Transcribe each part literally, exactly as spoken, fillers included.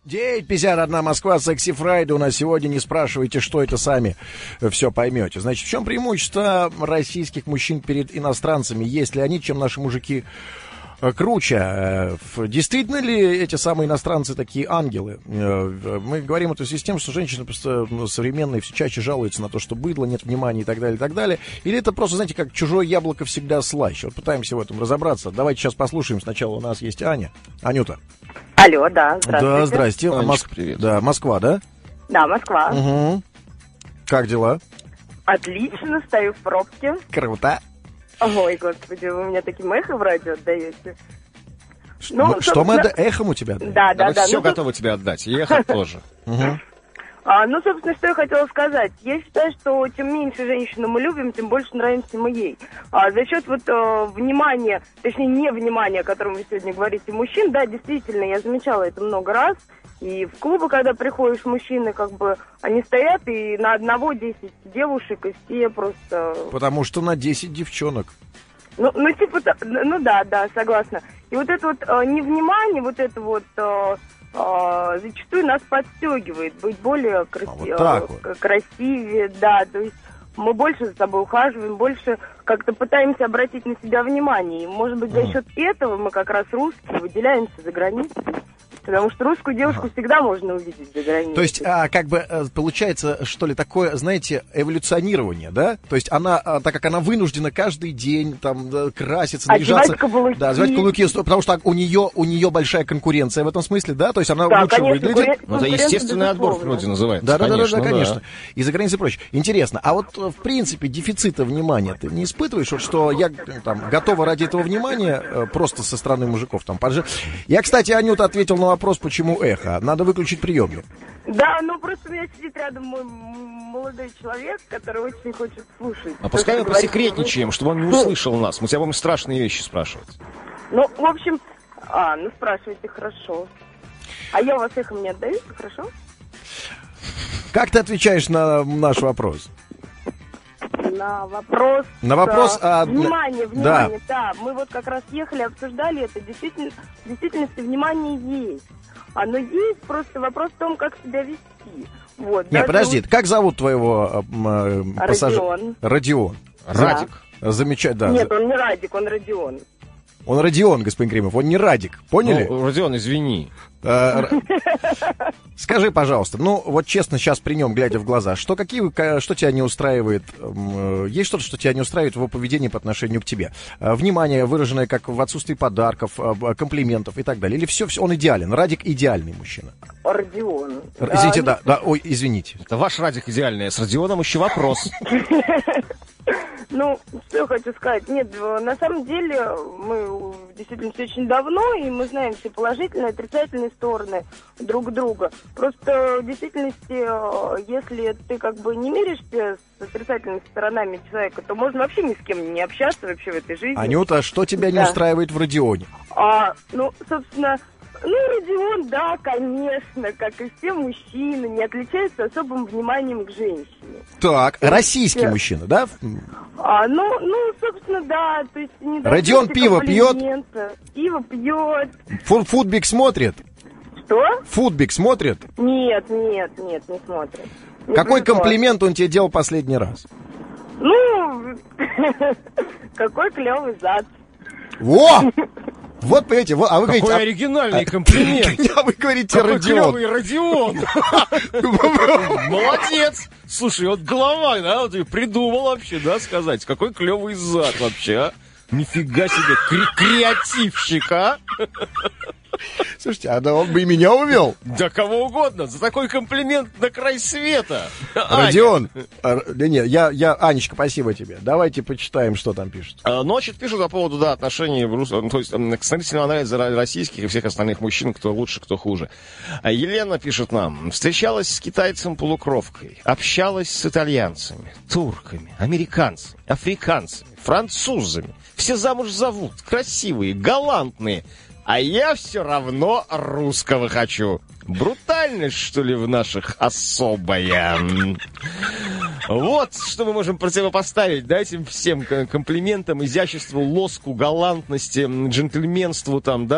девять пятьдесят один Москва, Секси Фрайдей у нас сегодня. Не спрашивайте, что это, сами все поймете. Значит, в чем преимущество российских мужчин перед иностранцами? Есть ли они, чем наши мужики круче? Действительно ли эти самые иностранцы такие ангелы? Мы говорим это в связи с тем, что женщины просто современные все чаще жалуются на то, что быдло, нет внимания и так далее, и так далее. Или это просто, знаете, как чужое яблоко всегда слаще? Вот пытаемся в этом разобраться. Давайте сейчас послушаем. Сначала у нас есть Аня. Анюта. Алло, да, здравствуйте. Да, здрасте. Анечка, Моск... привет. Да, Москва, да? Да, Москва. Угу. Как дела? Отлично, стою в пробке. Круто. Ой, господи, вы меня таким эхом в радио отдаете. Ш- Ну, мы- что мы собственно- отда- эхом у тебя отдаем? Да, Да, да, мы да. все ну, готовы тебе отдать. И ехать тоже. Мгм. А, ну, собственно, что я хотела сказать. Я считаю, что чем меньше женщину мы любим, тем больше нравимся мы ей. А за счет вот э, внимания, точнее, не внимания, о котором вы сегодня говорите, мужчин, да, действительно, я замечала это много раз. И в клубы, когда приходишь, мужчины, как бы, они стоят, и на одного десять девушек, и все просто... Потому что на десять девчонок. Ну, ну, типа, та- ну да, да, согласна. И вот это вот э, невнимание, вот это вот... Э, э, зачастую нас подстегивает быть более краси- А вот так вот. э, красивее, да, то есть мы больше за собой ухаживаем, больше как-то пытаемся обратить на себя внимание. И, может быть, за счет этого мы как раз русские выделяемся за границей. Потому что русскую девушку всегда можно увидеть за границей. То есть, а, как бы, э, получается, что ли, такое, знаете, эволюционирование, да? То есть она, а, так как она вынуждена каждый день там да, краситься, наряжаться... Одевать каблуки. Да, одевать каблуки, потому что у нее, у нее большая конкуренция в этом смысле, да? То есть она Да, лучше конечно, выглядит. конкурен- Ну, это конкуренция, естественный отбор в безусловно. природе называется. Да, да, да, да, конечно, да, конечно. И за границей и прочее. Интересно, а вот э, в принципе дефицита внимания ты не испытываешь, вот, что я э, там готова ради этого внимания э, просто со стороны мужиков там поджи- Я, кстати, Анюта ответил на вопрос, почему эхо. Надо выключить приемник. Да, ну просто у меня сидит рядом мой м- молодой человек, который очень хочет слушать. А пускай то, мы что говорит посекретничаем, чтобы он не услышал нас. Мы тебя будем страшные вещи спрашивать. Ну, в общем, а, ну спрашивайте, хорошо. А я у вас эхом не отдаю, хорошо? Как ты отвечаешь на наш вопрос? На вопрос... На вопрос, а, а, внимание, да. внимание, да. Мы вот как раз ехали, обсуждали это. Действительно, в действительности внимание есть. Оно есть, просто вопрос в том, как себя вести. Вот, Не, даже подожди, как зовут твоего э, м, э, пассажира? Родион. Родион. Радик. Замечательно. Нет, он не Радик, он Родион. Он Родион, господин Кремов, он не Радик. Поняли? Ну, Родион, извини. Э, р- Скажи, пожалуйста, ну вот честно сейчас при нем, глядя в глаза, что какие, ка- что тебя не устраивает? м, э, Есть что-то, что тебя не устраивает в его поведении по отношению к тебе? Э, Внимание, выраженное как в отсутствии подарков, э, б- комплиментов и так далее. Или все, все он идеален? Радик идеальный мужчина. Родион. Р- Извините, А, да, да, ой, извините. Это ваш Радик идеальный. С Родионом еще вопрос. Ну, что я хочу сказать. Нет, э, на самом деле мы действительно все очень давно, и мы знаем все положительные и отрицательные стороны друг друга. Просто в действительности, э, если ты как бы не миришься с отрицательными сторонами человека, то можно вообще ни с кем не общаться вообще в этой жизни. Анюта, что тебя не Да. устраивает в Родионе? А, ну, собственно, ну, Родион, да, конечно, как и все мужчины, не отличается особым вниманием к женщине. Так, российский Да. мужчина, да? А, ну, ну, собственно, да, то есть... Не Родион дождётся пиво пьет? комплимента. Пиво пьет. Фу- Футбик смотрит? Что? Футбик смотрит? Нет, нет, нет, не смотрит. Не Какой повезло. комплимент он тебе делал последний раз? Ну, какой клевый зад. Во! Вот, понимаете, вот, а вы Какой говорите... оригинальный комплимент. А, а вы говорите Какой Родион. клевый Родион. Молодец. Слушай, вот голова, да, вот и придумал вообще, да, сказать. Какой клевый зад вообще, а. Нифига себе, кре- креативщик, а. Слушайте, а да он бы и меня увел. Да кого угодно, за такой комплимент на край света. Аня. Родион. а, Да нет, я, я, Анечка, спасибо тебе. Давайте почитаем, что там пишут. А, Ну, значит, пишут по поводу, да, отношений в Рус... ну, то есть, м, смотрительного анализа ра- российских и всех остальных мужчин, кто лучше, кто хуже. А Елена пишет нам: встречалась с китайцем-полукровкой, общалась с итальянцами, турками, американцами, африканцами, французами. Все замуж зовут, красивые, галантные. А я все равно русского хочу. Брутальность, что ли, в наших особая. Вот что мы можем противопоставить, да, этим всем к- комплиментам, изяществу, лоску, галантности, м, джентльменству, там, да, там,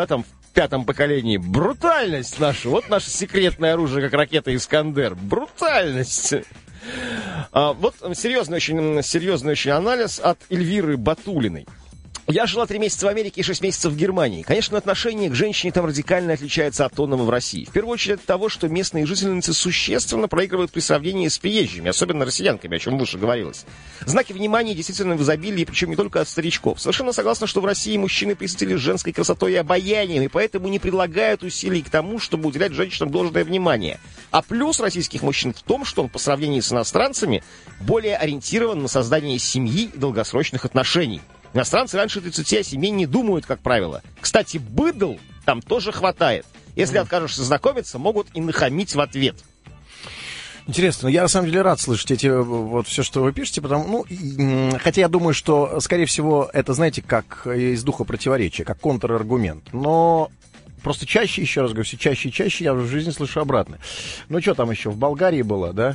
пятом поколении. Брутальность наша. Вот наше секретное оружие, как ракета «Искандер». Брутальность. А, вот серьезный очень, серьезный очень анализ от Эльвиры Батулиной. Я жила три месяца в Америке и шесть месяцев в Германии. Конечно, отношение к женщине там радикально отличается от тонного в России. В первую очередь от того, что местные жительницы существенно проигрывают при сравнении с приезжими, особенно россиянками, о чем выше говорилось. Знаки внимания действительно в изобилии, причем не только от старичков. Совершенно согласна, что в России мужчины присытились женской красотой и обаянием, и поэтому не прилагают усилий к тому, чтобы уделять женщинам должное внимание. А плюс российских мужчин в том, что он по сравнению с иностранцами более ориентирован на создание семьи и долгосрочных отношений. Иностранцы раньше тридцати о семье не думают, как правило. Кстати, быдл там тоже хватает. Если откажешься знакомиться, могут и нахамить в ответ. Интересно, я на самом деле рад слышать эти, вот все, что вы пишете, потому, ну, хотя я думаю, что, скорее всего, это, знаете, как из духа противоречия, как контраргумент. Но просто чаще, еще раз говорю, все чаще и чаще я в жизни слышу обратно. Ну, что там еще, в Болгарии было, да?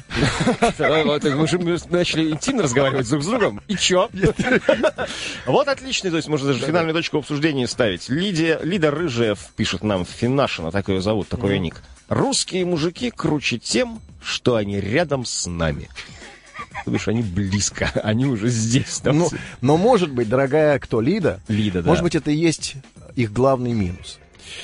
Мы же начали интимно разговаривать друг с другом. И чё? Вот отличный, то есть можно даже финальную точку обсуждения ставить. Лида Рыжая пишет нам, Финашина, так ее зовут, такой ник. Русские мужики круче тем, что они рядом с нами. Ты видишь, они близко, они уже здесь. Но, но может быть, дорогая кто, Лида? Лида, да. Может быть, это и есть их главный минус.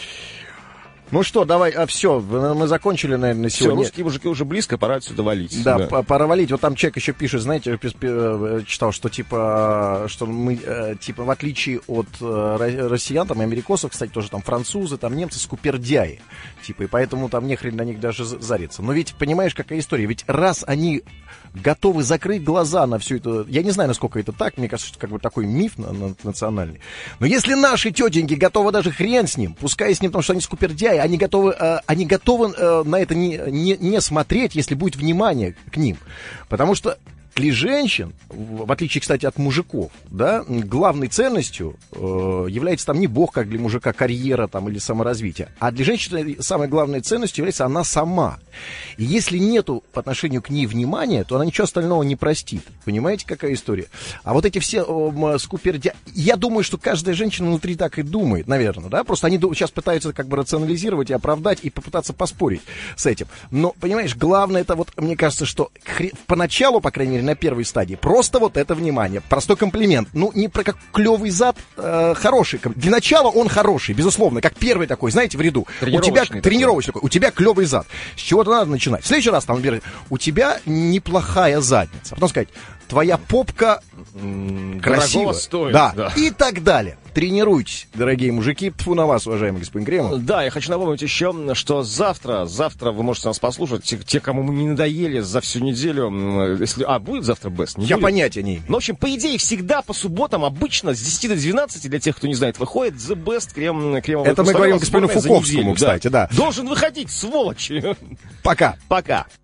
Ну что, давай, а все, мы закончили, наверное, сегодня. Все, русские мужики уже близко, пора отсюда валить. Да, да. Пора валить. Вот там человек еще пишет, знаете, читал, что типа, что мы, типа, в отличие от россиян, там, и америкосов, кстати, тоже там французы, там немцы, скупердяи. Типа, и поэтому там нехрен на них даже зариться. Но ведь, понимаешь, какая история? Ведь раз они готовы закрыть глаза на все это, я не знаю, насколько это так, мне кажется, что как бы такой миф на, на, национальный. Но если наши тетеньки готовы даже хрен с ним, пускай с ним, потому что они скупердяи, они готовы, э, они готовы э, на это не, не, не смотреть, если будет внимание к ним. Потому что для женщин, в отличие, кстати, от мужиков, да, главной ценностью э, является там не бог, как для мужика, карьера там, или саморазвитие, а для женщины самой главной ценностью является она сама. И если нету по отношению к ней внимания, то она ничего остального не простит. Понимаете, какая история? А вот эти все э, скупердя... Я думаю, что каждая женщина внутри так и думает, наверное, да, просто они сейчас пытаются как бы рационализировать и оправдать, и попытаться поспорить с этим. Но, понимаешь, главное это вот, мне кажется, что хре... поначалу, по крайней мере, на первой стадии. Просто вот это внимание. Простой комплимент. Ну, не про как клевый зад, э, хороший. Для начала он хороший, безусловно, как первый такой, знаете, в ряду. У тебя тренировочный такой, у тебя клевый зад. С чего-то надо начинать. В следующий раз, там, например, у тебя неплохая задница. Потом сказать, твоя попка красивая. Стоит, да. да. И так далее. Тренируйтесь, дорогие мужики. Тьфу на вас, уважаемый господин Кремов. Да, я хочу напомнить еще, что завтра, завтра вы можете нас послушать, те, те кому мы не надоели за всю неделю. Если, а, будет завтра Бест? Я будет? понятия не имею. Ну, в общем, по идее, всегда по субботам, обычно с десяти до двенадцати, для тех, кто не знает, выходит The Best крем, кремовый. Это мы говорим господину Фуковскому, кстати, да. да. Должен выходить, сволочь. Пока. Пока.